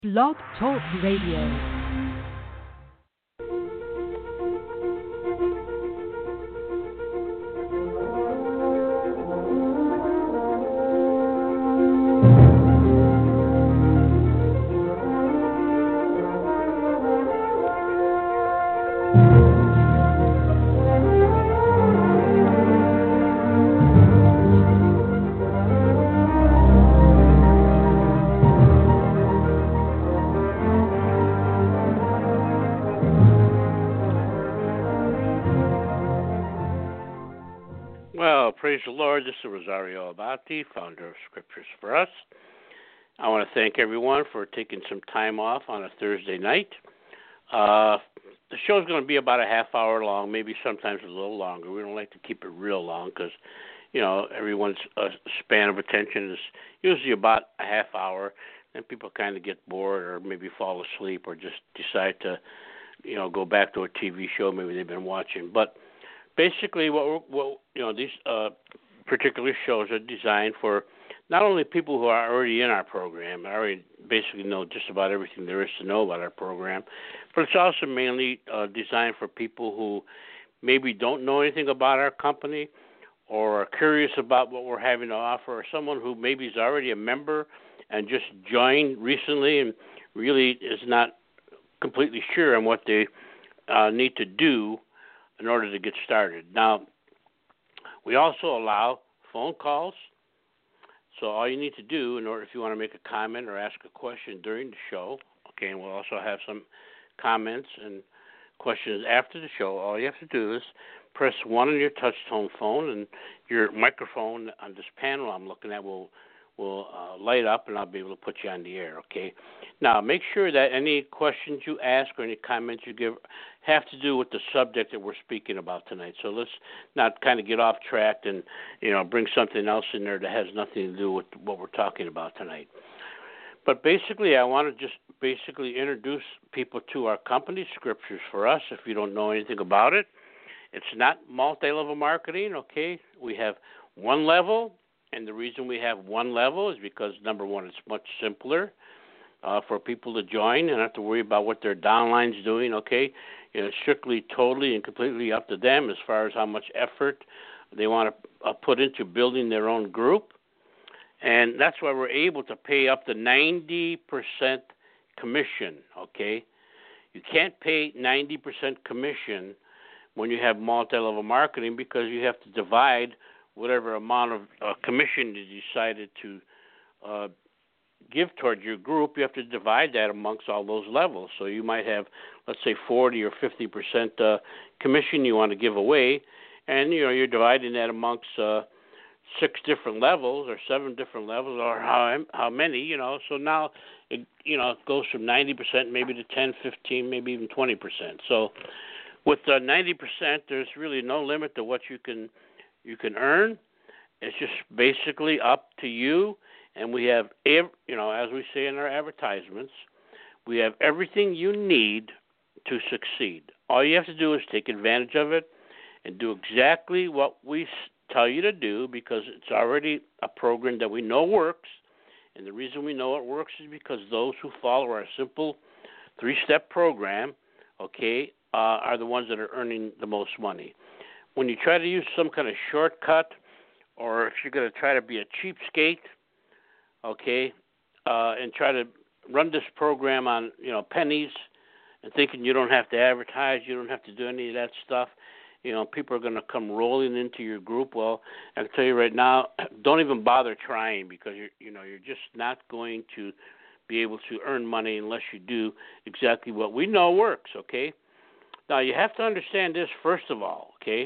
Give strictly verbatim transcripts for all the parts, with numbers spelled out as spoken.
Blog Talk Radio. Praise the Lord. This is Rosario Abati, founder of Scriptures for Us. I want to thank everyone for taking some time off on a Thursday night. Uh, the show's going to be about a half hour long, maybe sometimes a little longer. We don't like to keep it real long because, you know, everyone's uh, span of attention is usually about a half hour, and people kind of get bored or maybe fall asleep or just decide to, you know, go back to a T V show maybe they've been watching. But basically, what, we're, what you know, these uh, particular shows are designed for not only people who are already in our program, already basically know just about everything there is to know about our program, but it's also mainly uh, designed for people who maybe don't know anything about our company or are curious about what we're having to offer, or someone who maybe is already a member and just joined recently and really is not completely sure on what they uh, need to do in order to get started. Now, we also allow phone calls. So all you need to do in order, if you want to make a comment or ask a question during the show, okay, and we'll also have some comments and questions after the show, all you have to do is press one on your touch tone phone, and your microphone on this panel I'm looking at will will uh, light up, and I'll be able to put you on the air, okay? Now, make sure that any questions you ask or any comments you give have to do with the subject that we're speaking about tonight. So let's not kind of get off track and, you know, bring something else in there that has nothing to do with what we're talking about tonight. But basically, I want to just basically introduce people to our company, Scriptures for Us, if you don't know anything about it. It's not multi-level marketing, okay? We have one level. And the reason we have one level is because, number one, it's much simpler uh, for people to join and not have to worry about what their downline's doing, okay? You know, it's strictly, totally, and completely up to them as far as how much effort they want to uh, put into building their own group. And that's why we're able to pay up to ninety percent commission, okay? You can't pay ninety percent commission when you have multi-level marketing because you have to divide whatever amount of uh, commission you decided to uh, give toward your group. You have to divide that amongst all those levels. So you might have, let's say, forty or fifty percent uh, commission you want to give away, and you know you're dividing that amongst uh, six different levels or seven different levels or how how many, you know. So now it you know it goes from ninety percent maybe to ten, fifteen, maybe even twenty percent. So with uh, ninety percent, there's really no limit to what you can you can earn. It's just basically up to you. And we have, ev- you know, as we say in our advertisements, we have everything you need to succeed. All you have to do is take advantage of it and do exactly what we tell you to do because it's already a program that we know works. And the reason we know it works is because those who follow our simple three-step program, okay, uh, are the ones that are earning the most money. When you try to use some kind of shortcut, or if you're going to try to be a cheapskate, okay, uh, and try to run this program on, you know, pennies and thinking you don't have to advertise, you don't have to do any of that stuff, you know, people are going to come rolling into your group. Well, I can tell you right now, don't even bother trying because, you're, you know, you're just not going to be able to earn money unless you do exactly what we know works, okay? Now, you have to understand this first of all, okay?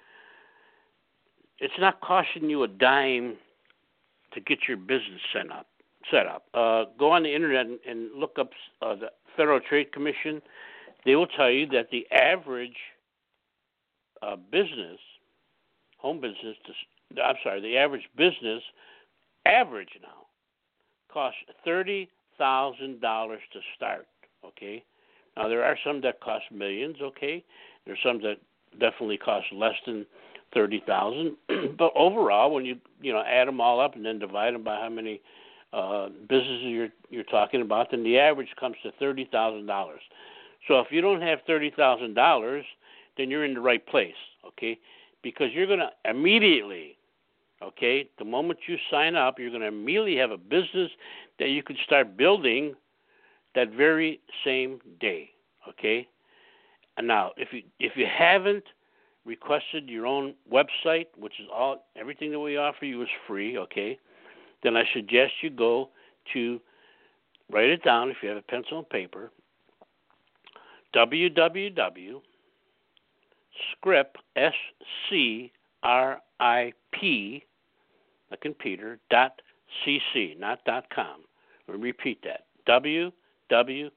It's not costing you a dime to get your business set up. Set up. Uh, go on the internet and, and look up uh, the Federal Trade Commission. They will tell you that the average uh, business, home business, to, I'm sorry, the average business, average now, costs thirty thousand dollars to start. Okay. Now there are some that cost millions. Okay. There's some that definitely cost less than thirty thousand, but overall, when you you know add them all up and then divide them by how many uh, businesses you're you're talking about, then the average comes to thirty thousand dollars. So if you don't have thirty thousand dollars, then you're in the right place, okay? Because you're going to immediately, okay, the moment you sign up, you're going to immediately have a business that you can start building that very same day, okay? And now, if you if you haven't requested your own website, which is all everything that we offer you is free, okay? Then I suggest you go to, write it down if you have a pencil and paper, www. Scrip, S C R I P, like in Peter, dot C C, not dot com. Let me repeat that. www.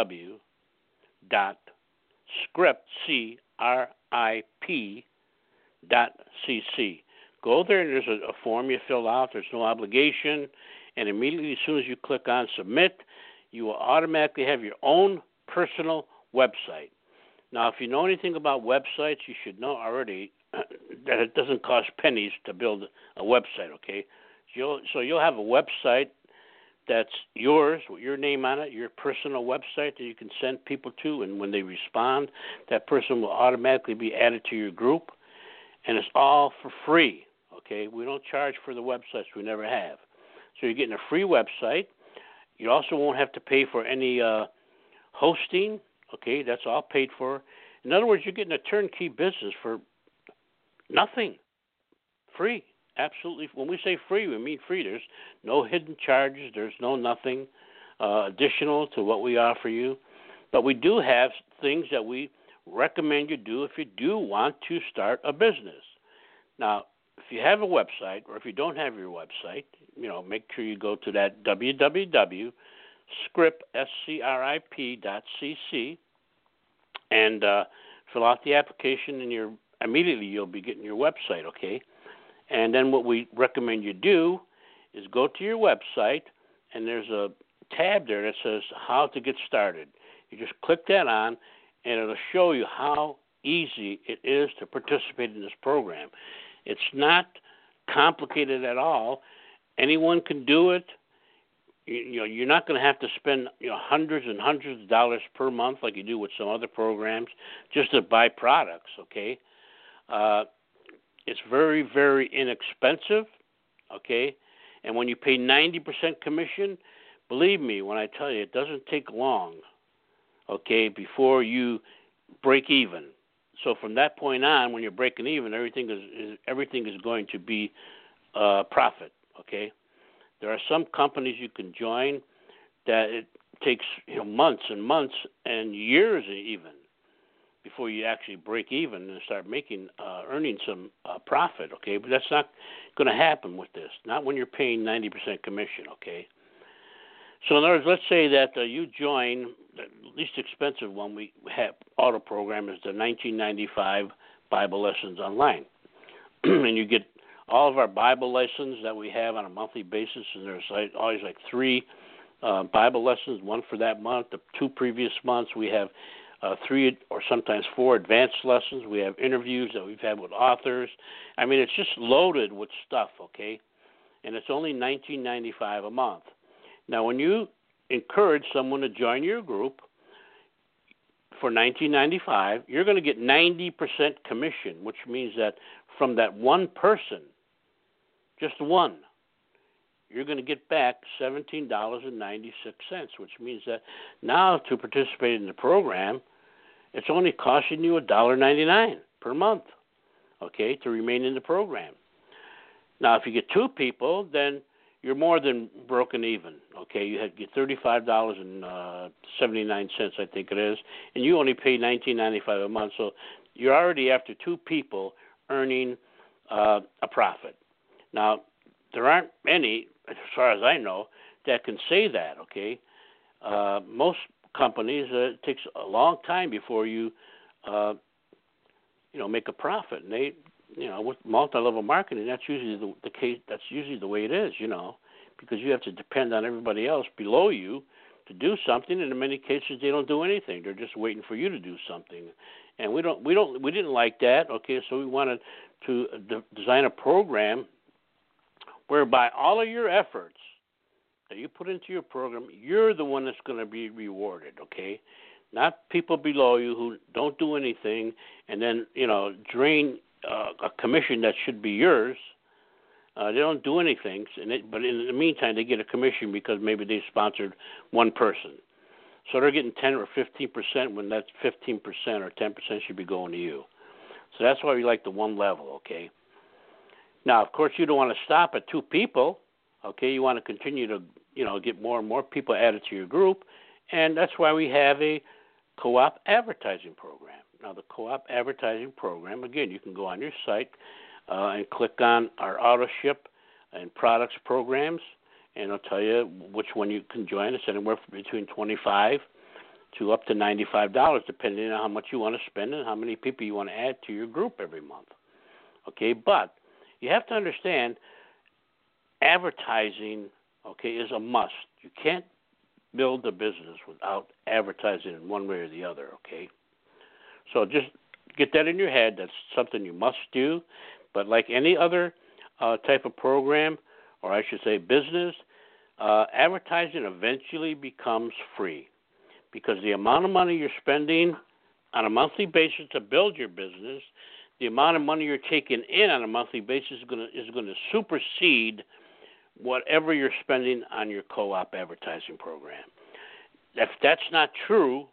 dot scrip, C R I P, dot C C. Go there and there's a, a form you fill out. There's no obligation. And immediately as soon as you click on submit, you will automatically have your own personal website. Now, if you know anything about websites, you should know already that it doesn't cost pennies to build a website, okay? So you'll, so you'll have a website that's yours, with your name on it, your personal website that you can send people to, and when they respond, that person will automatically be added to your group, and it's all for free, okay? We don't charge for the websites. We never have. So you're getting a free website. You also won't have to pay for any uh, hosting, okay? That's all paid for. In other words, you're getting a turnkey business for nothing, free. Absolutely. When we say free, we mean free. There's no hidden charges. There's no nothing uh, additional to what we offer you. But we do have things that we recommend you do if you do want to start a business. Now, if you have a website or if you don't have your website, you know, make sure you go to that www. Scrip, S C R I P dot C C, and uh, fill out the application, and you're, immediately you'll be getting your website, okay? And then what we recommend you do is go to your website, and there's a tab there that says how to get started. You just click that on, and it'll show you how easy it is to participate in this program. It's not complicated at all. Anyone can do it. You, you know, you're not going to have to spend you know hundreds and hundreds of dollars per month like you do with some other programs just to buy products, okay? Uh, it's very, very inexpensive, okay? And when you pay ninety percent commission, believe me when I tell you, it doesn't take long, okay, before you break even. So from that point on, when you're breaking even, everything is, is everything is going to be uh, profit, okay? There are some companies you can join that it takes you know, months and months and years even before you actually break even and start making, uh, earning some uh, profit, okay? But that's not going to happen with this, not when you're paying ninety percent commission, okay? So in other words, let's say that uh, you join, the least expensive one we have, auto program is the nineteen ninety-five Bible Lessons Online. And you get all of our Bible lessons that we have on a monthly basis, and there's like, always like three uh, Bible lessons, one for that month. The two previous months we have uh, three or sometimes four advanced lessons. We have interviews that we've had with authors. I mean, it's just loaded with stuff, okay? And it's only nineteen ninety-five a month. Now, when you encourage someone to join your group for nineteen ninety-five, you're going to get ninety percent commission, which means that from that one person, just one, you're going to get back seventeen dollars and ninety-six cents, which means that now to participate in the program, it's only costing you one dollar ninety-nine per month, okay, to remain in the program. Now, if you get two people, then you're more than broken even, okay? You had get thirty-five dollars and seventy-nine cents, I think it is, and you only pay nineteen ninety-five a month, so you're already after two people earning uh, a profit. Now, there aren't many, as far as I know, that can say that, okay? Uh, most companies, uh, it takes a long time before you, uh, you know, make a profit. And they, you know, with multi-level marketing, that's usually the, the case. That's usually the way it is, you know, because you have to depend on everybody else below you to do something. And in many cases, they don't do anything. They're just waiting for you to do something. And we don't, we don't, we didn't like that, okay? So we wanted to de- design a program whereby all of your efforts that you put into your program, you're the one that's going to be rewarded, okay? Not people below you who don't do anything and then, you know, drain uh, a commission that should be yours. Uh, they don't do anything, and it, but in the meantime, they get a commission because maybe they sponsored one person. So they're getting ten or fifteen percent when that fifteen percent or ten percent should be going to you. So that's why we like the one level, okay? Now, of course, you don't want to stop at two people, okay? You want to continue to, you know, get more and more people added to your group, and that's why we have a co-op advertising program. Now, the co-op advertising program, again, you can go on your site uh, and click on our auto ship and products programs, and it'll tell you which one you can join. It's anywhere between twenty-five dollars to up to ninety-five dollars, depending on how much you want to spend and how many people you want to add to your group every month. Okay, but you have to understand advertising, okay, is a must. You can't build a business without advertising in one way or the other, okay? So just get that in your head. That's something you must do. But like any other uh, type of program, or I should say business, uh, advertising eventually becomes free because the amount of money you're spending on a monthly basis to build your business, the amount of money you're taking in on a monthly basis is going to is going to supersede whatever you're spending on your co-op advertising program. If that's not true,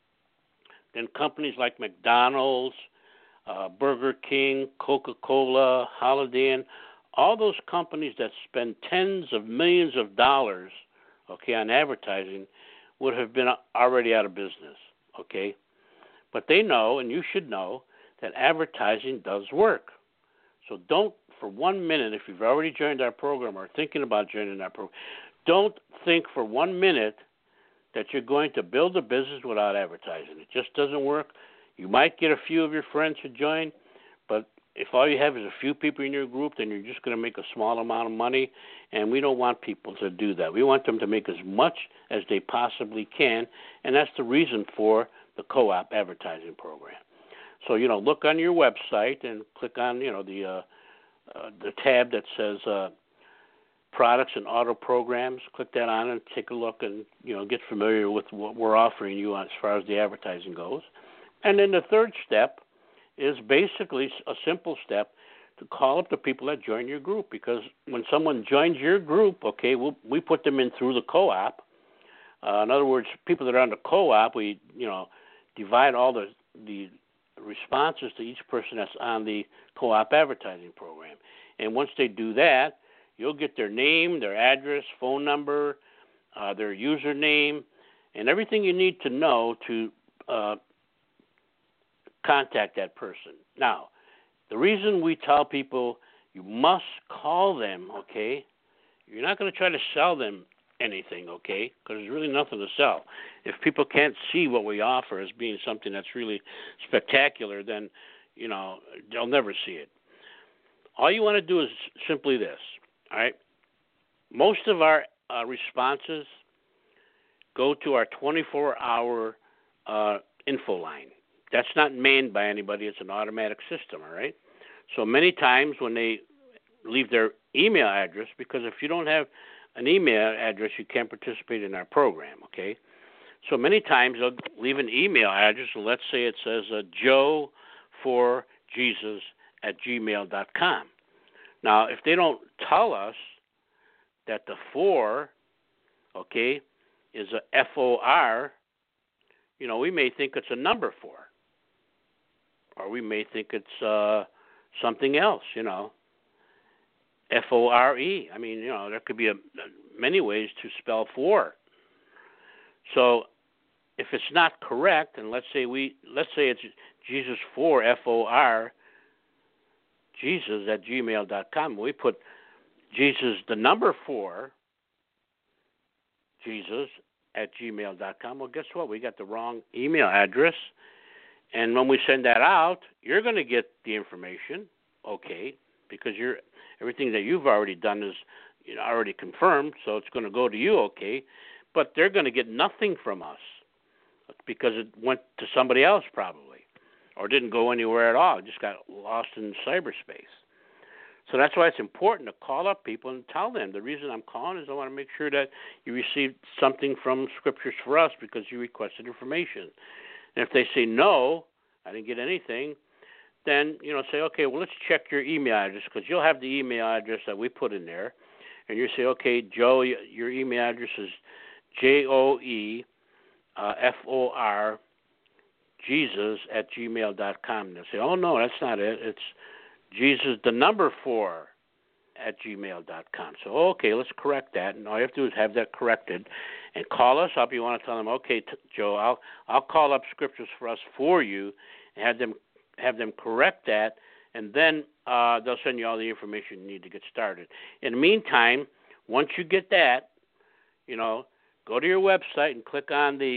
then companies like McDonald's, uh, Burger King, Coca-Cola, Holiday Inn, all those companies that spend tens of millions of dollars, okay, on advertising would have been already out of business, okay? But they know, and you should know, that advertising does work. So don't, for one minute, if you've already joined our program or thinking about joining our program, don't think for one minute that you're going to build a business without advertising. It just doesn't work. You might get a few of your friends to join, but if all you have is a few people in your group, then you're just going to make a small amount of money, and we don't want people to do that. We want them to make as much as they possibly can, and that's the reason for the co-op advertising program. So, you know, look on your website and click on, you know, the uh, uh, the tab that says uh, products and auto programs. Click that on and take a look and, you know, get familiar with what we're offering you as far as the advertising goes. And then the third step is basically a simple step to call up the people that join your group, because when someone joins your group, okay, we'll, we put them in through the co-op. Uh, in other words, people that are on the co-op, we, you know, divide all the the responses to each person that's on the co-op advertising program. And once they do that, you'll get their name, their address, phone number, uh, their username, and everything you need to know to uh, contact that person. Now, the reason we tell people you must call them, okay, you're not going to try to sell them anything, okay, because there's really nothing to sell. If people can't see what we offer as being something that's really spectacular, then, you know, they'll never see it. All you want to do is simply this, all right? Most of our uh, responses go to our twenty-four hour uh, info line. That's not manned by anybody. It's an automatic system, all right? So many times when they leave their email address, because if you don't have an email address, you can't participate in our program, okay? So many times they'll leave an email address, and let's say it says uh, joe for jesus at gmail dot com. Now, if they don't tell us that the for, okay, is a F O R, you know, we may think it's a number four. Or we may think it's uh, something else, you know. F O R E. I mean, you know, there could be a, many ways to spell for. So if it's not correct, and let's say we let's say it's Jesus for F O R Jesus at gmail dot com. We put Jesus the number four Jesus at gmail dot com. Well, guess what? We got the wrong email address. And when we send that out, you're going to get the information, okay, because you're everything that you've already done is, you know, already confirmed, so it's going to go to you, okay. But they're going to get nothing from us because it went to somebody else probably, or didn't go anywhere at all. It just got lost in cyberspace. So that's why it's important to call up people and tell them. The reason I'm calling is I want to make sure that you received something from Scriptures for Us because you requested information. And if they say, no, I didn't get anything, then, you know, say, okay, well, let's check your email address because you'll have the email address that we put in there. And you say, okay, Joe, your email address is J O E F O R Jesus at gmail dot com. And they'll say, oh, no, that's not it. It's Jesus, the number four, at gmail dot com. So, okay, let's correct that. And all you have to do is have that corrected and call us up. You want to tell them, okay, t- Joe, I'll I'll call up Scriptures for Us for you and have them have them correct that, and then uh, they'll send you all the information you need to get started. In the meantime, once you get that, you know, go to your website and click on the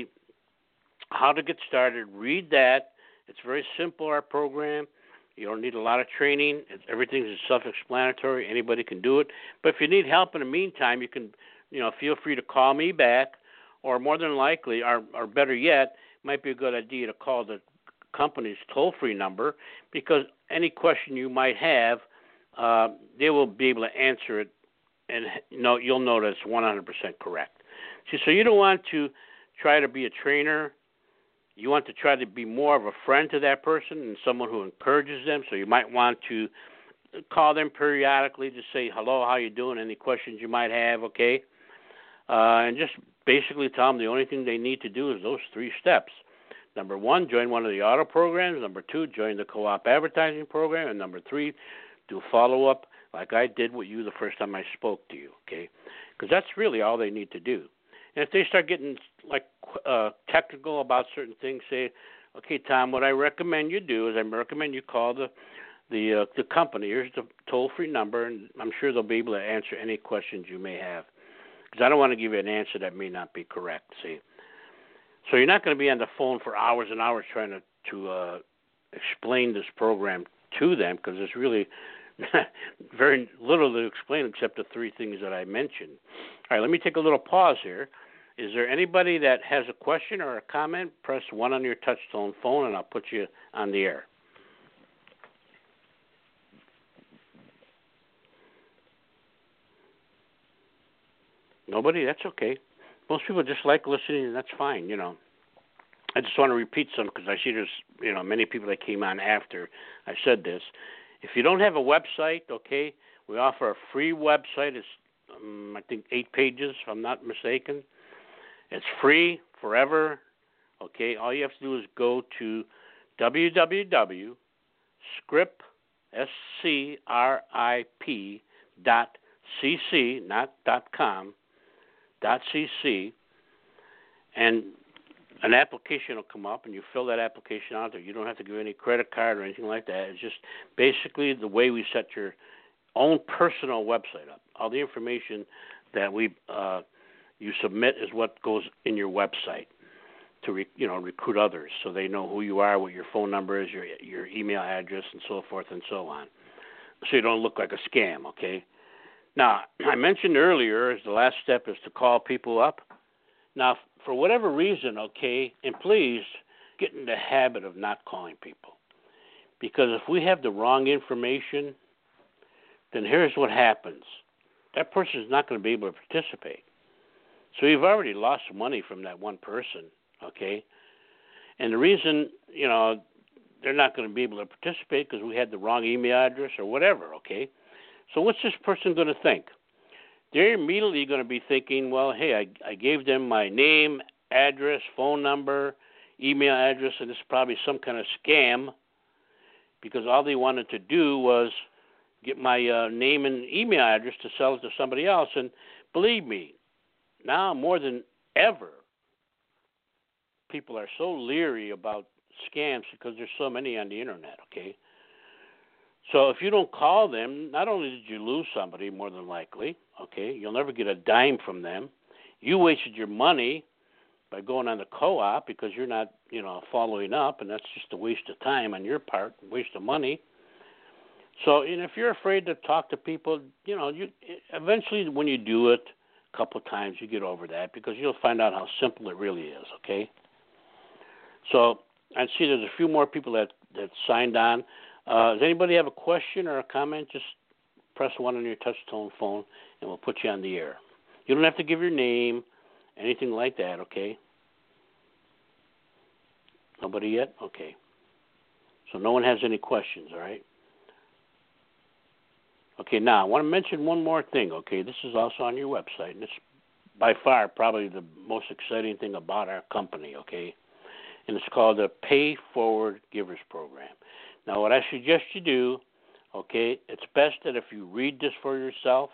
how to get started. Read that. It's very simple, our program. You don't need a lot of training. It's, everything is self-explanatory. Anybody can do it. But if you need help in the meantime, you can, you know, feel free to call me back, or more than likely, or, or better yet, it might be a good idea to call the company's toll-free number, because any question you might have, uh, they will be able to answer it, and you know, you'll know that it's one hundred percent correct. See, so you don't want to try to be a trainer. You want to try to be more of a friend to that person and someone who encourages them. So you might want to call them periodically to say, hello, how you doing, any questions you might have, okay? Uh, and just basically tell them the only thing they need to do is those three steps. Number one, join one of the auto programs. Number two, join the co-op advertising program. And number three, do follow-up like I did with you the first time I spoke to you, okay? Because that's really all they need to do. And if they start getting like uh, technical about certain things, say, okay, Tom, what I recommend you do is I recommend you call the the uh, the company. Here's the toll-free number, and I'm sure they'll be able to answer any questions you may have. Because I don't want to give you an answer that may not be correct, see. So you're not going to be on the phone for hours and hours trying to, to uh, explain this program to them, because there's really very little to explain except the three things that I mentioned. All right, let me take a little pause here. Is there anybody that has a question or a comment? Press one on your touch-tone phone, and I'll put you on the air. Nobody? That's okay. Most people just like listening, and that's fine, you know. I just want to repeat some because I see there's, you know, many people that came on after I said this. If you don't have a website, okay, we offer a free website. It's, um, I think, eight pages, if I'm not mistaken. It's free forever, okay? All you have to do is go to w w w dot scrip, S C R I P, dot C C, not dot com, dot C C, and an application will come up, and you fill that application out there. You don't have to give any credit card or anything like that. It's just basically the way we set your own personal website up. All the information that we uh, you submit is what goes in your website to re, you know recruit others, so they know who you are, what your phone number is, your your email address, and so forth and so on. So you don't look like a scam, okay? Now, I mentioned earlier, as the last step is to call people up. Now, for whatever reason, okay, and please get in the habit of not calling people. Because if we have the wrong information, then here's what happens. That person is not going to be able to participate. So you've already lost money from that one person, okay? And the reason, you know, they're not going to be able to participate because we had the wrong email address or whatever, okay? So what's this person going to think? They're immediately going to be thinking, well, hey, I, I gave them my name, address, phone number, email address, and it's probably some kind of scam because all they wanted to do was get my uh, name and email address to sell it to somebody else. And believe me, now more than ever, people are so leery about scams because there's so many on the internet, okay? So if you don't call them, not only did you lose somebody, more than likely, okay, you'll never get a dime from them. You wasted your money by going on the co-op because you're not, you know, following up, and that's just a waste of time on your part, a waste of money. So, and if you're afraid to talk to people, you know, you eventually when you do it a couple of times, you get over that because you'll find out how simple it really is, okay? So I see there's a few more people that, that signed on. Uh, does anybody have a question or a comment? Just press one on your touch tone phone, and we'll put you on the air. You don't have to give your name, anything like that, okay? Nobody yet? Okay. So no one has any questions, all right? Okay, now I want to mention one more thing, okay? This is also on your website, and it's by far probably the most exciting thing about our company, okay? And it's called the Pay Forward Givers Program. Now, what I suggest you do, okay, it's best that if you read this for yourself,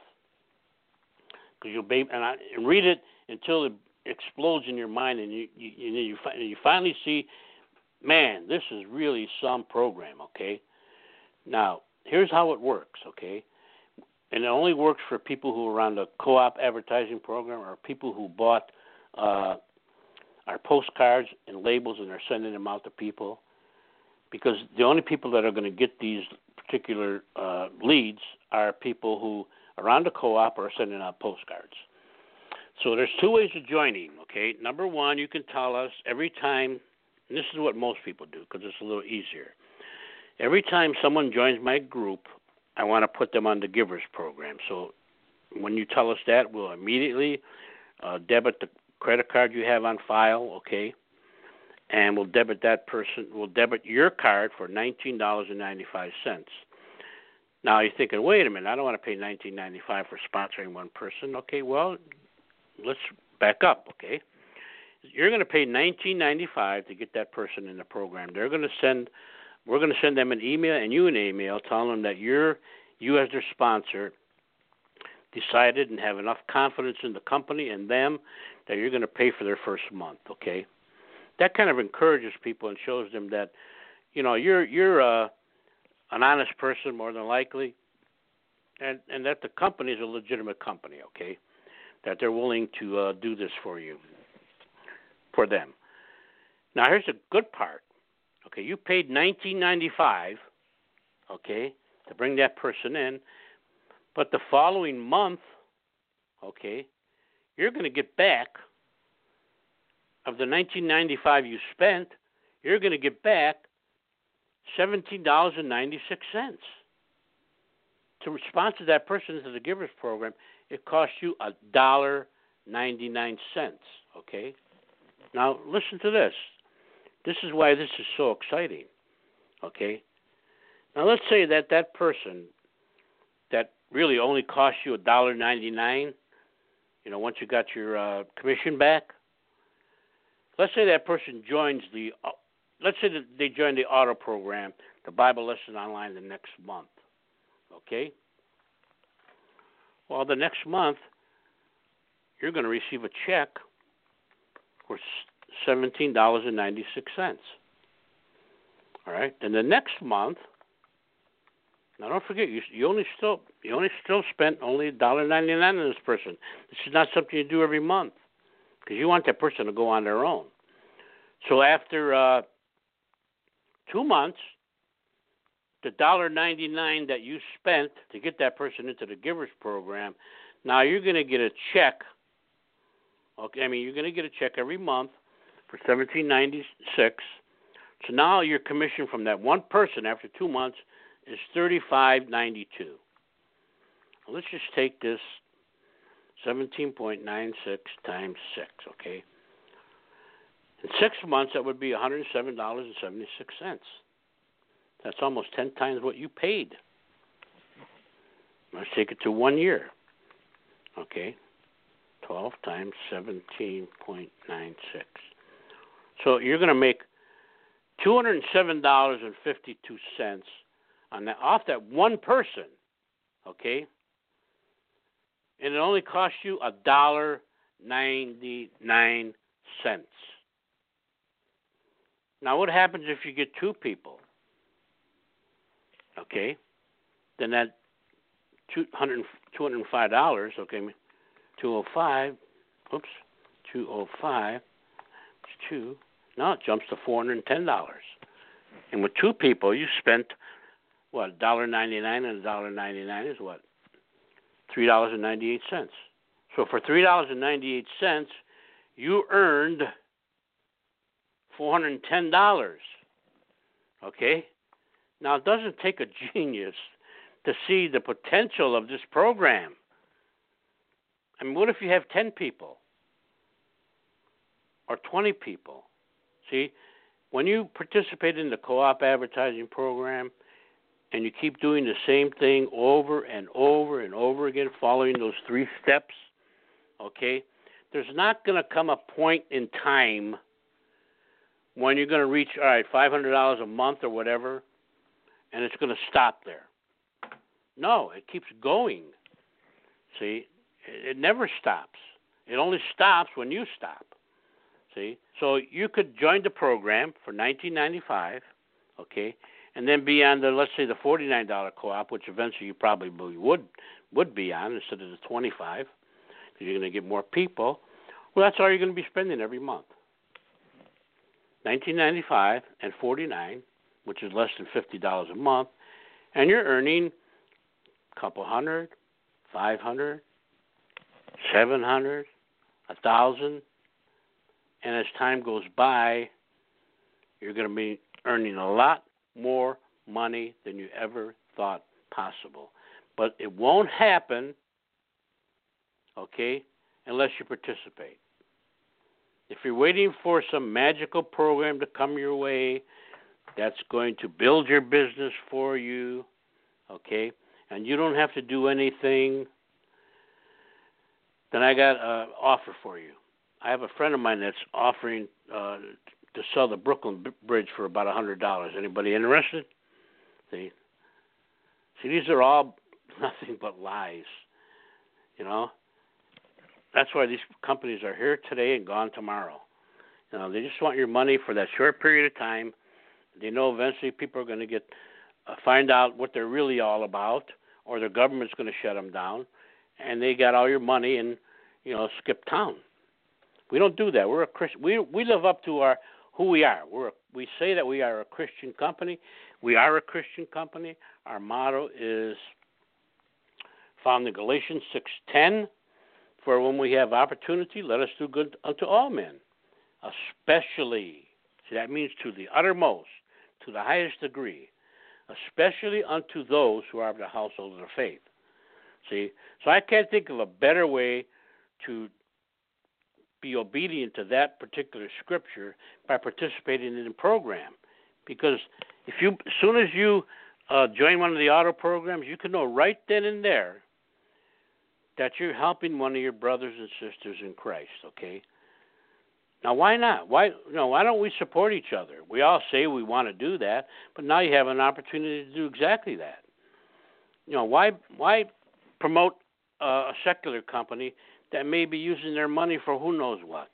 because you'll be, and, I, and read it until it explodes in your mind, and you you you, you, you finally see, man, this is really some program, okay? Now, here's how it works, okay? And it only works for people who are on the co-op advertising program or people who bought uh, our postcards and labels and are sending them out to people. Because the only people that are going to get these particular uh, leads are people who are on the co-op or are sending out postcards. So there's two ways of joining, okay? Number one, you can tell us every time, and this is what most people do because it's a little easier. Every time someone joins my group, I want to put them on the Givers Program. So when you tell us that, we'll immediately uh, debit the credit card you have on file, okay? And we'll debit that person, we'll debit your card for nineteen dollars and ninety-five cents. Now you're thinking, wait a minute, I don't want to pay nineteen dollars and ninety-five cents for sponsoring one person. Okay, well, let's back up, okay? You're going to pay nineteen dollars and ninety-five cents to get that person in the program. They're going to send, we're going to send them an email and you an email telling them that you're, you as their sponsor decided and have enough confidence in the company and them that you're going to pay for their first month, okay? That kind of encourages people and shows them that, you know, you're you're uh, an honest person more than likely, and, and that the company is a legitimate company, okay, that they're willing to uh, do this for you, for them. Now, here's the good part. Okay, you paid nineteen dollars and ninety-five cents, okay, to bring that person in, but the following month, okay, you're going to get back, of the nineteen dollars and ninety-five cents you spent, you're going to get back seventeen dollars and ninety-six cents. To sponsor that person into the Givers Program, it costs you one dollar and ninety-nine cents, okay? Now, listen to this. This is why this is so exciting, okay? Now, let's say that that person that really only cost you one dollar and ninety-nine cents, you know, once you got your uh, commission back, let's say that person joins the, uh, let's say that they join the auto program, the Bible lesson online the next month, okay? Well, the next month, you're going to receive a check for seventeen dollars and ninety-six cents, all right? And the next month, now don't forget, you, you only still you only still spent only one dollar and ninety-nine cents on this person. This is not something you do every month, because you want that person to go on their own. So after uh, two months, the one dollar and ninety-nine cents that you spent to get that person into the Givers Program, now you're going to get a check. Okay, I mean you're going to get a check every month for seventeen dollars and ninety-six cents. So now your commission from that one person after two months is thirty-five dollars and ninety-two cents. Well, let's just take this seventeen point nine six times six, okay? In six months, that would be one hundred seven dollars and seventy-six cents. That's almost ten times what you paid. Let's take it to one year, okay? twelve times seventeen point nine six. So you're going to make two hundred seven dollars and fifty-two cents on that, off that one person, okay? And it only costs you one dollar and ninety-nine cents. Now, what happens if you get two people? Okay, then that two hundred five dollars, okay, two hundred five, oops, two hundred five, two, now it jumps to four hundred ten dollars. And with two people, you spent, what, one dollar and ninety-nine cents and one dollar and ninety-nine cents is what? three dollars and ninety-eight cents. So for three dollars and ninety-eight cents, you earned four hundred ten dollars, okay? Now, it doesn't take a genius to see the potential of this program. I mean, what if you have ten people or twenty people? See, when you participate in the co-op advertising program and you keep doing the same thing over and over and over again, following those three steps, okay, there's not going to come a point in time when you're going to reach, all right, five hundred dollars a month or whatever, and it's going to stop there. No, it keeps going. See, it never stops. It only stops when you stop. See, so you could join the program for nineteen ninety-five, okay, and then be on the, let's say, the forty-nine dollars co-op, which eventually you probably would would be on instead of the twenty-five, because you're going to get more people. Well, that's all you're going to be spending every month. nineteen ninety-five and forty-nine, which is less than fifty dollars a month, and you're earning a couple hundred, five hundred, seven hundred, a thousand. And as time goes by, you're going to be earning a lot more money than you ever thought possible. But it won't happen, okay, unless you participate. If you're waiting for some magical program to come your way that's going to build your business for you, okay, and you don't have to do anything, then I got an offer for you. I have a friend of mine that's offering uh, to sell the Brooklyn Bridge for about one hundred dollars. Anybody interested? See? See, these are all nothing but lies, you know. That's why these companies are here today and gone tomorrow. You know, they just want your money for that short period of time. They know eventually people are going to get uh, find out what they're really all about, or the government's going to shut them down, and they got all your money and, you know, skip town. We don't do that. We're a Christian. We we live up to our who we are. We're a, we say that we are a Christian company. We are a Christian company. Our motto is found in Galatians six ten. For when we have opportunity, let us do good unto all men, especially. See, that means to the uttermost, to the highest degree, especially unto those who are of the household of the faith. See, so I can't think of a better way to be obedient to that particular scripture by participating in the program. Because if you, as soon as you uh, join one of the auto programs, you can know right then and there that you're helping one of your brothers and sisters in Christ, okay? Now, why not? Why, you know, why don't we support each other? We all say we want to do that, but now you have an opportunity to do exactly that. You know, why why promote uh, a secular company that may be using their money for who knows what?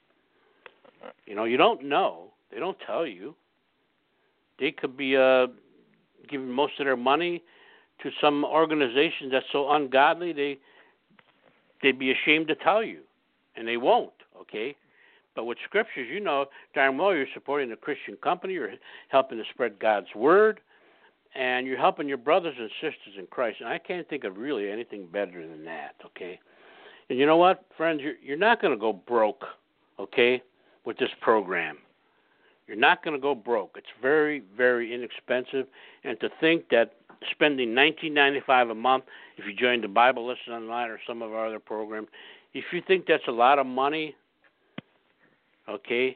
You know, you don't know. They don't tell you. They could be uh, giving most of their money to some organization that's so ungodly they, they'd be ashamed to tell you, and they won't, okay? But with scriptures, you know darn well you're supporting a Christian company, you're helping to spread God's word, and you're helping your brothers and sisters in Christ. And I can't think of really anything better than that, okay? And you know what, friends? You're, you're not going to go broke, okay, with this program. You're not going to go broke. It's very, very inexpensive. And to think that spending nineteen ninety-five dollars a month, if you join the Bible Lesson Online or some of our other programs, if you think that's a lot of money, okay,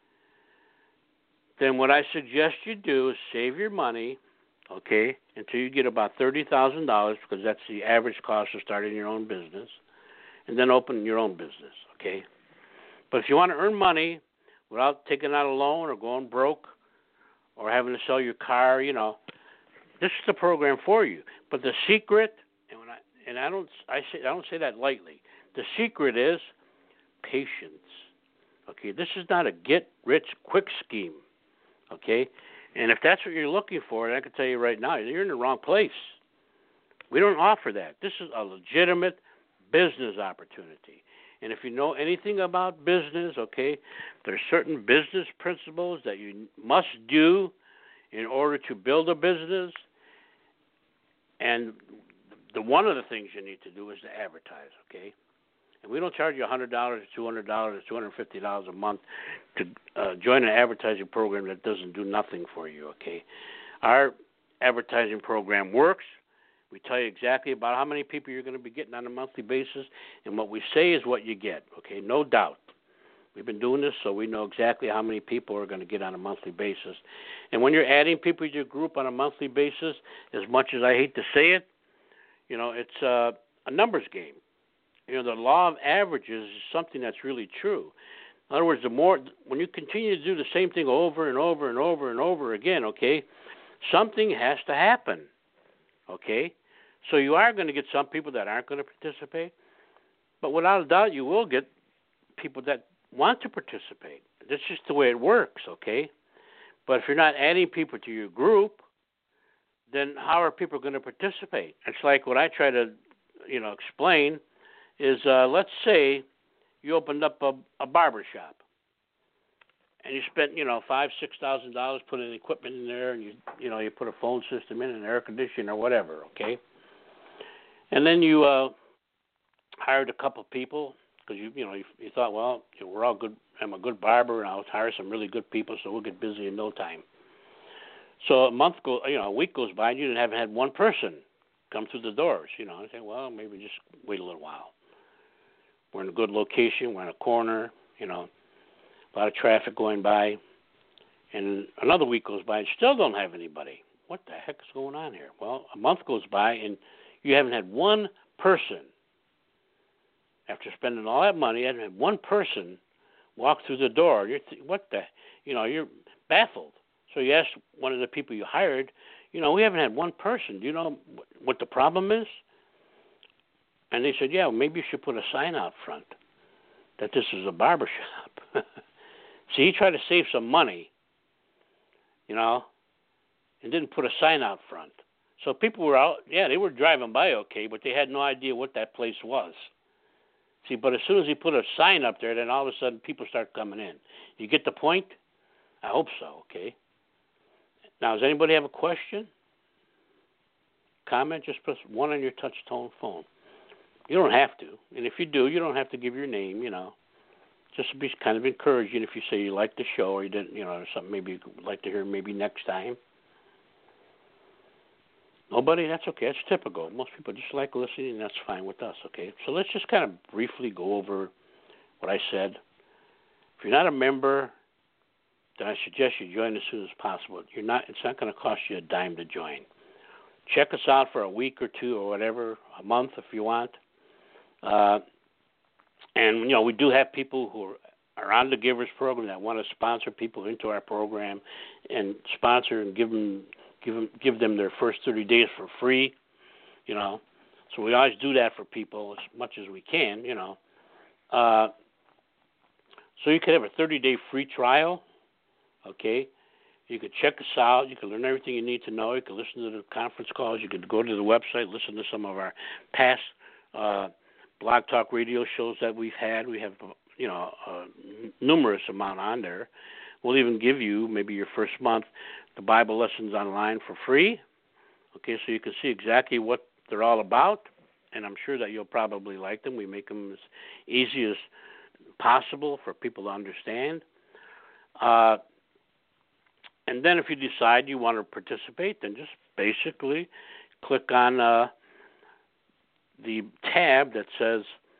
then what I suggest you do is save your money, okay, until you get about thirty thousand dollars, because that's the average cost of starting your own business, and then open your own business, okay? But if you want to earn money without taking out a loan or going broke or having to sell your car, you know, this is the program for you. But the secret, and when I and I don't I say I don't say that lightly. The secret is patience. Okay, this is not a get-rich-quick scheme, okay? And if that's what you're looking for, and I can tell you right now, you're in the wrong place. We don't offer that. This is a legitimate business opportunity. And if you know anything about business, okay, there are certain business principles that you must do in order to build a business. And the one of the things you need to do is to advertise, okay? And we don't charge you one hundred dollars or two hundred dollars or two hundred fifty dollars a month to uh, join an advertising program that doesn't do nothing for you, okay? Our advertising program works. We tell you exactly about how many people you're going to be getting on a monthly basis, and what we say is what you get, okay? No doubt. We've been doing this, so we know exactly how many people are going to get on a monthly basis. And when you're adding people to your group on a monthly basis, as much as I hate to say it, you know, it's uh, a numbers game. You know, the law of averages is something that's really true. In other words, the more when you continue to do the same thing over and over and over and over again, okay, something has to happen, okay? So you are going to get some people that aren't going to participate, but without a doubt you will get people that want to participate. That's just the way it works, okay? But if you're not adding people to your group, then how are people going to participate? It's like what I try to, you know, explain is uh, let's say you opened up a, a barber shop, and you spent, you know, five, six thousand dollars putting equipment in there, and you, you know, you put a phone system in, an air conditioner, or whatever, okay? And then you uh, hired a couple people because you, you know, you, you thought, well, you know, we're all good. I'm a good barber, and I'll hire some really good people, so we'll get busy in no time. So a month go, you know, a week goes by, and you haven't had one person come through the doors. You know, I think, well, maybe just wait a little while. We're in a good location. We're in a corner. You know, a lot of traffic going by, and another week goes by, and still don't have anybody. What the heck is going on here? Well, a month goes by, and you haven't had one person. After spending all that money, you haven't had one person walk through the door. You're th- what the, you know, you're baffled. So you ask one of the people you hired, you know, we haven't had one person. Do you know what the problem is? And they said, yeah, well, maybe you should put a sign out front that this is a barber shop. See, he tried to save some money, you know, and didn't put a sign out front. So people were out, yeah, they were driving by okay, but they had no idea what that place was. See, but as soon as he put a sign up there, then all of a sudden people start coming in. You get the point? I hope so, okay? Now, does anybody have a question? Comment? Just press one on your touch-tone phone. You don't have to. And if you do, you don't have to give your name, you know. Just to be kind of encouraging if you say you like the show or you didn't, you know, or something maybe you would like to hear maybe next time. Nobody? That's okay. That's typical. Most people just like listening, and that's fine with us, okay? So let's just kind of briefly go over what I said. If you're not a member, then I suggest you join as soon as possible. You're not. It's not going to cost you a dime to join. Check us out for a week or two or whatever, a month if you want. Uh, and, you know, we do have people who are, are on the Givers program that want to sponsor people into our program and sponsor and give them Give them, give them their first thirty days for free, you know. So we always do that for people as much as we can, you know. Uh, so you could have a thirty-day free trial, okay. You could check us out. You could learn everything you need to know. You could listen to the conference calls. You could go to the website, listen to some of our past uh, Blog Talk Radio shows that we've had. We have, you know, a numerous amount on there. We'll even give you maybe your first month the Bible lessons online for free, okay, so you can see exactly what they're all about, and I'm sure that you'll probably like them. We make them as easy as possible for people to understand. Uh, and then if you decide you want to participate, then just basically click on uh, the tab that says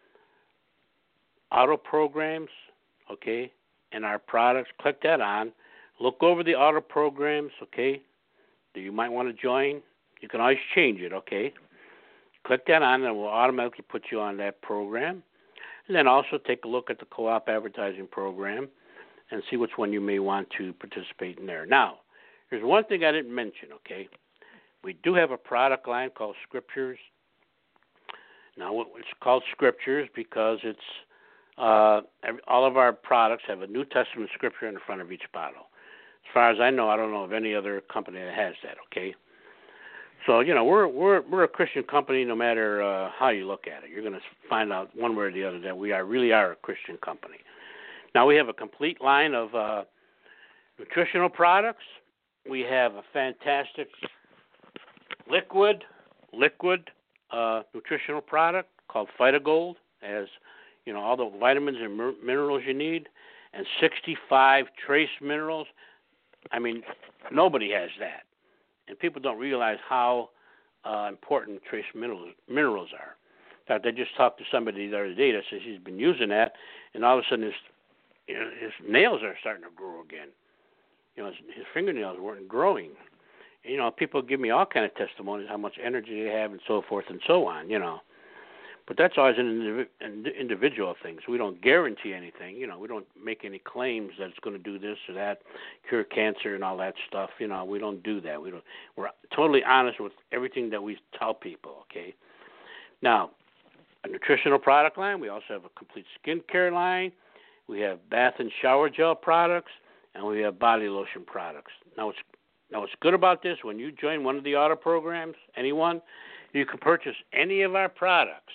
Auto Programs, okay, and our products. Click that on. Look over the auto programs, okay, that you might want to join. You can always change it, okay. Click that on, and it will automatically put you on that program. And then also take a look at the co-op advertising program and see which one you may want to participate in there. Now, there's one thing I didn't mention, okay. We do have a product line called Scriptures. Now, it's called Scriptures because it's uh, all of our products have a New Testament scripture in the front of each bottle. As far as I know, I don't know of any other company that has that, okay? So, you know, we're we're we're a Christian company no matter uh, how you look at it. You're going to find out one way or the other that we are really are a Christian company. Now, we have a complete line of uh, nutritional products. We have a fantastic liquid, liquid uh, nutritional product called Phytogold. It has, you know, all the vitamins and mer- minerals you need, and sixty-five trace minerals. I mean, nobody has that. And people don't realize how uh, important trace minerals minerals are. In fact, I just talked to somebody the other day that says he's been using that, and all of a sudden his you know, his nails are starting to grow again. You know, his, his fingernails weren't growing. You know, people give me all kind of testimonies how much energy they have and so forth and so on. You know, but that's always an individual thing. So we don't guarantee anything. You know, we don't make any claims that it's going to do this or that, cure cancer and all that stuff. You know, we don't do that. We don't. We're totally honest with everything that we tell people. Okay. Now, a nutritional product line. We also have a complete skincare line. We have bath and shower gel products, and we have body lotion products. Now, what's now what's good about this? When you join one of the auto programs, anyone, you can purchase any of our products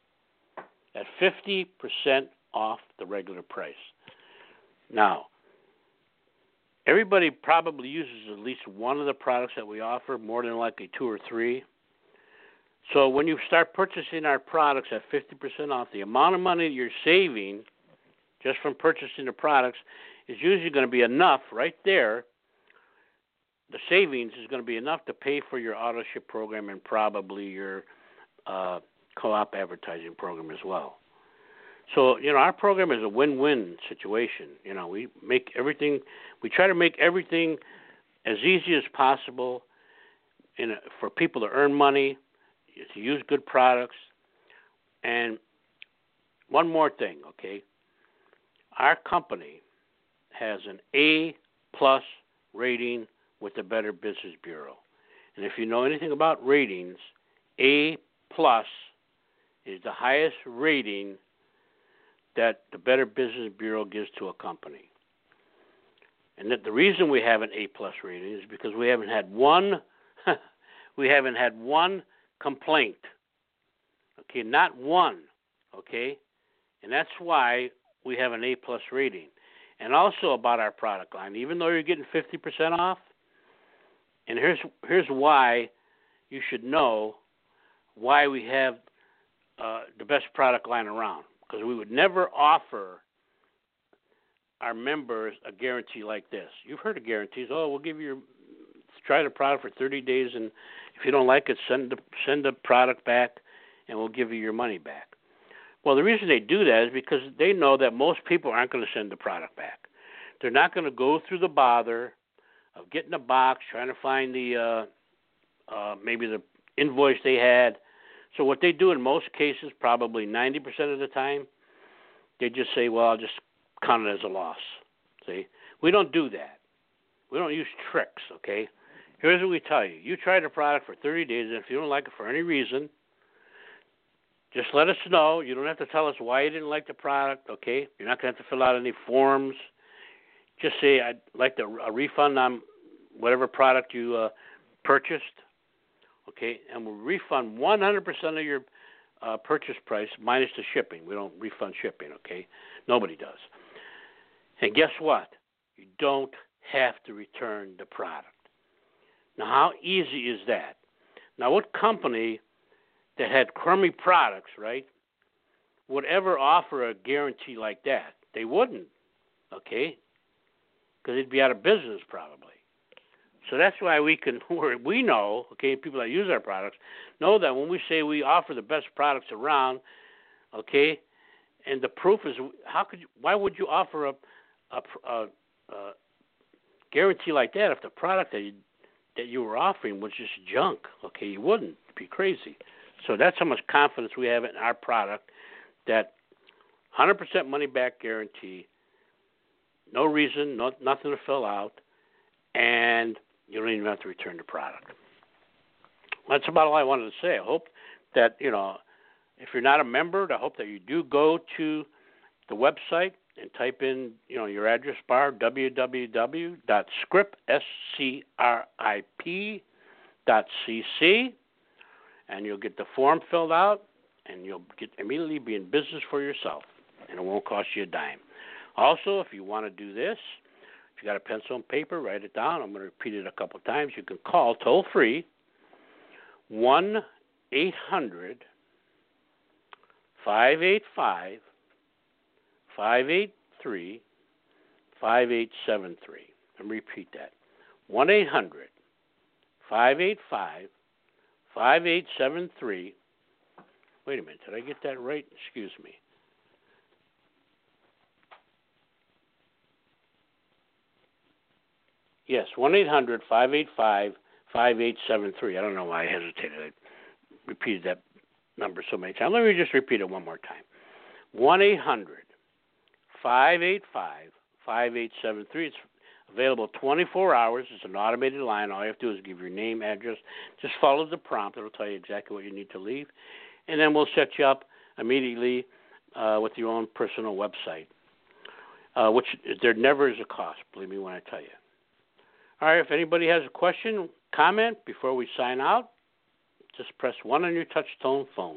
at fifty percent off the regular price. Now, everybody probably uses at least one of the products that we offer, more than likely two or three. So when you start purchasing our products at fifty percent off, the amount of money you're saving just from purchasing the products is usually going to be enough right there. The savings is going to be enough to pay for your auto ship program and probably your uh, co-op advertising program as well. So, you know, our program is a win-win situation. You know, we make everything, we try to make everything as easy as possible in a, for people to earn money, to use good products. And one more thing, okay? Our company has an A plus rating with the Better Business Bureau. And if you know anything about ratings, A plus is the highest rating that the Better Business Bureau gives to a company. And that the reason we have an A plus rating is because we haven't had one we haven't had one complaint. Okay, not one. Okay? And that's why we have an A plus rating. And also about our product line, even though you're getting fifty percent off, and here's here's why you should know why we have uh, the best product line around. Because we would never offer our members a guarantee like this. You've heard of guarantees. Oh, we'll give you your, try the product for thirty days, and if you don't like it, send the send the product back, and we'll give you your money back. Well, the reason they do that is because they know that most people aren't going to send the product back. They're not going to go through the bother of getting a box, trying to find the uh, uh, maybe the invoice they had. So what they do in most cases, probably ninety percent of the time, they just say, well, I'll just count it as a loss. See? We don't do that. We don't use tricks, okay? Here's what we tell you. You try the product for thirty days, and if you don't like it for any reason, just let us know. You don't have to tell us why you didn't like the product, okay? You're not going to have to fill out any forms. Just say, I'd like to, a refund on whatever product you uh, purchased, okay? And we'll refund one hundred percent of your uh, purchase price minus the shipping. We don't refund shipping, okay? Nobody does. And guess what? You don't have to return the product. Now, how easy is that? Now, what company that had crummy products, right, would ever offer a guarantee like that? They wouldn't, okay? Because they'd be out of business probably. So that's why we can, we know, okay, people that use our products know that when we say we offer the best products around, okay, and the proof is, how could you, why would you offer a, a, a, a guarantee like that if the product that you, that you were offering was just junk? Okay, you wouldn't. It'd be crazy. So that's how much confidence we have in our product, that one hundred percent money back guarantee, no reason, no, nothing to fill out, and you don't even have to return the product. That's about all I wanted to say. I hope that, you know, if you're not a member, I hope that you do go to the website and type in, you know, your address bar, w w w dot scrip, S C R I P, dot C C, and you'll get the form filled out, and you'll get immediately be in business for yourself, and it won't cost you a dime. Also, if you want to do this, if you got a pencil and paper, write it down. I'm going to repeat it a couple times. You can call toll-free one eight hundred five eight five five eight three five eight seven three. And repeat that. one eight hundred five eight five five eight seven three. Wait a minute, did I get that right? Excuse me. Yes, one eight hundred five eight five five eight seven three. I don't know why I hesitated. I repeated that number so many times. Let me just repeat it one more time. one eight hundred five eight five five eight seven three. It's available twenty-four hours. It's an automated line. All you have to do is give your name, address. Just follow the prompt. It'll tell you exactly what you need to leave. And then we'll set you up immediately uh, with your own personal website, uh, which there never is a cost, believe me when I tell you. All right, if anybody has a question, comment before we sign out, just press one on your touch-tone phone.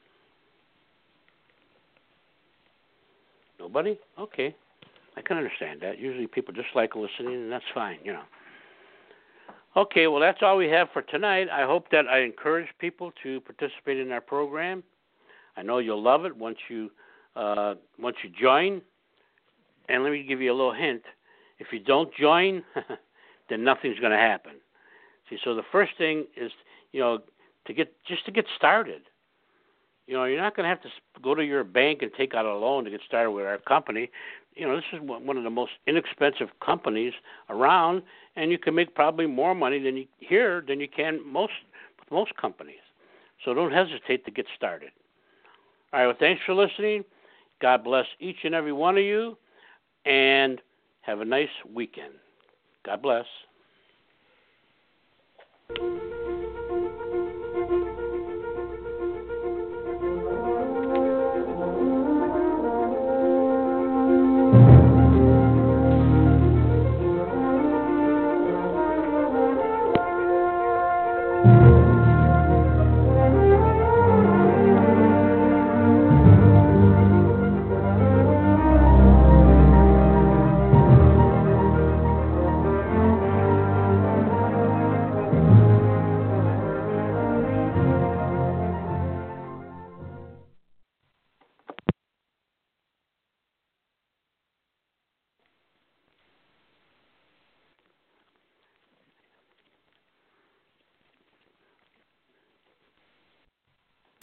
Nobody? Okay. I can understand that. Usually people just like listening, and that's fine, you know. Okay, well, that's all we have for tonight. I hope that I encourage people to participate in our program. I know you'll love it once you uh, once you join. And let me give you a little hint. If you don't join, then nothing's going to happen. See, so the first thing is, you know, to get just to get started. You know, you're not going to have to go to your bank and take out a loan to get started with our company. You know, this is one of the most inexpensive companies around, and you can make probably more money than you here than you can most with most companies. So don't hesitate to get started. All right, well, thanks for listening. God bless each and every one of you, and have a nice weekend. God bless.